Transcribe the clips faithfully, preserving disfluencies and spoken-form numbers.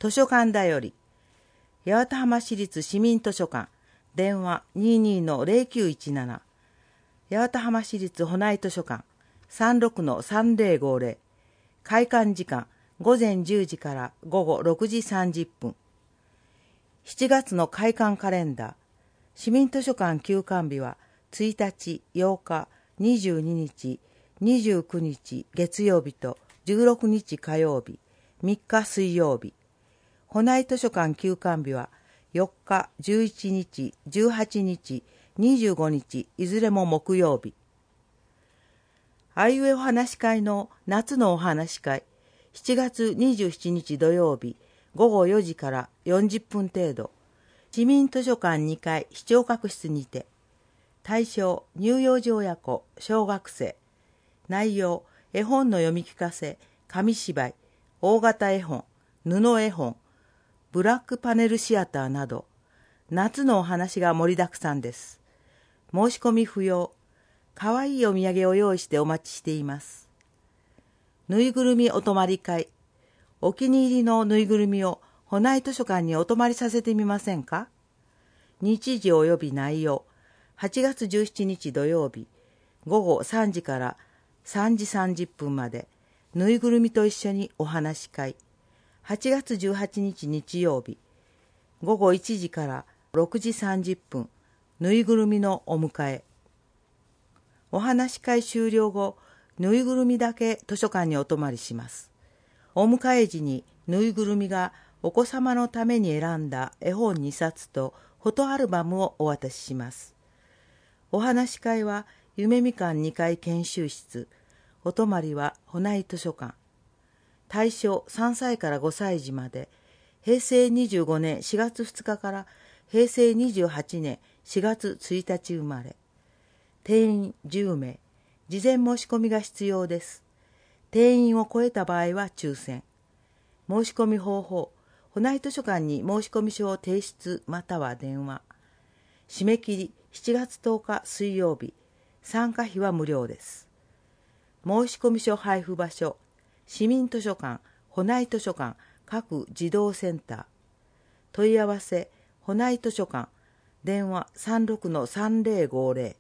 図書館だより、八幡浜市立市民図書館、電話 にじゅうにのゼロきゅういちなな、八幡浜市立保内図書館 さんじゅうろくのさんぜろごぜろ、開館時間午前じゅうじから午後ろくじさんじゅっぷん。しちがつの開館カレンダー、市民図書館休館日はついたち、ようか、にじゅうににち、にじゅうくにち月曜日とじゅうろくにち火曜日、みっか水曜日。保内図書館休館日はよっか、じゅういちにち、じゅうはちにち、にじゅうごにち、いずれも木曜日。あいうえお話会の夏のお話会、しちがつにじゅうしちにち土曜日、ごごよじからよんじゅっぷん程度、市民図書館にかい視聴覚室にて、対象、乳幼児親子、小学生。内容、絵本の読み聞かせ、紙芝居、大型絵本、布絵本、ブラックパネルシアターなど、夏のお話が盛りだくさんです。申し込み不要。かわいいお土産を用意してお待ちしています。ぬいぐるみお泊まり会。お気に入りのぬいぐるみを保内図書館にお泊まりさせてみませんか？日時及び内容。はちがつじゅうしちにち土曜日、ごごさんじからさんじさんじゅっぷんまで、ぬいぐるみと一緒にお話し会。はちがつじゅうはちにち日曜日、ごごいちじからろくじさんじゅっぷん、ぬいぐるみのお迎え。お話し会終了後、ぬいぐるみだけ図書館にお泊まりします。お迎え時にぬいぐるみがお子様のために選んだ絵本にさつとフォトアルバムをお渡しします。お話し会は夢みかんにかい研修室、お泊まりは保内図書館。対象さんさいからごさいじまで、へいせいにじゅうごねんしがつふつかからへいせいにじゅうはちねんしがつついたち生まれ。定員じゅうめい、事前申し込みが必要です。定員を超えた場合は抽選。申し込み方法、保内図書館に申し込み書を提出または電話。締め切りしちがつとおか水曜日、参加費は無料です。申し込み書配布場所、市民図書館、保内図書館、各児童センター。問い合わせ、保内図書館、電話 さんじゅうろくのさんぜろごぜろ。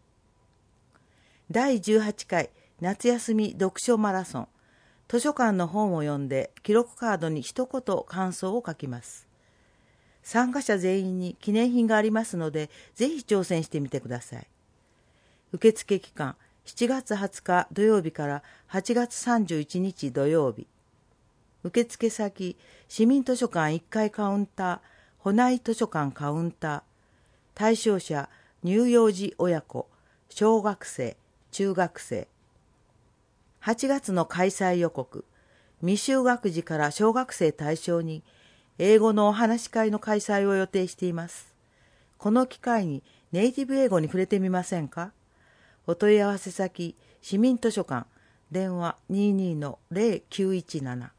だいじゅうはちかい夏休み読書マラソン。図書館の本を読んで記録カードに一言感想を書きます。参加者全員に記念品がありますので、ぜひ挑戦してみてください。受付期間、しちがつはつか土曜日からはちがつさんじゅういちにち土曜日。受付先、市民図書館いっかいカウンター、保内図書館カウンター。対象者、乳幼児親子、小学生、中学生。はちがつの開催予告。未就学児から小学生対象に、英語のお話し会の開催を予定しています。この機会にネイティブ英語に触れてみませんか？お問い合わせ先、市民図書館、電話 にじゅうにのゼロきゅういちなな。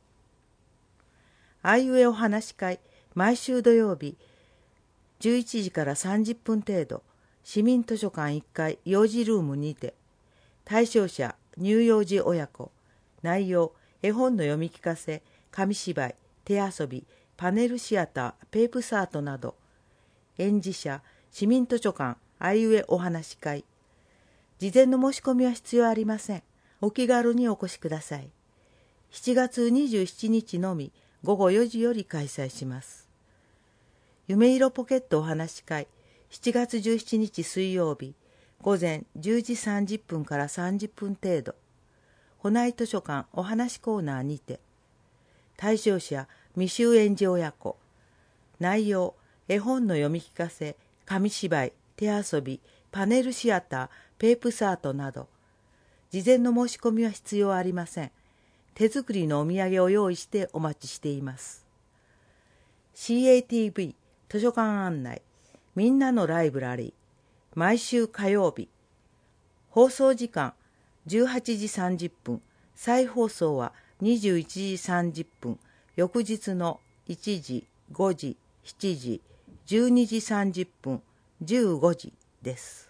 あいうえお話し会、毎週土曜日、じゅういちじからさんじゅっぷん程度、市民図書館いっかい幼児ルームにて、対象者、乳幼児親子。内容、絵本の読み聞かせ、紙芝居、手遊び、パネルシアター、ペープサートなど。演じ者、市民図書館あいうえお話し会。事前の申し込みは必要ありません。お気軽にお越しください。しちがつにじゅうしちにちのみごごよじより開催します。夢色ポケットお話し会、しちがつじゅうしちにち水曜日、ごぜんじゅうじさんじゅっぷんからさんじゅっぷん程度。保内図書館お話コーナーにて。対象者、未就園児親子。内容、絵本の読み聞かせ、紙芝居、手遊び、パネルシアター、ペープサートなど。事前の申し込みは必要ありません。手作りのお土産を用意してお待ちしています。シーエーティーブイ 図書館案内、みんなのライブラリー。毎週火曜日。放送時間じゅうはちじさんじゅっぷん。再放送はにじゅういちじさんじゅっぷん。翌日のいちじ、ごじ、しちじ、じゅうにじさんじゅっぷん、じゅうごじです。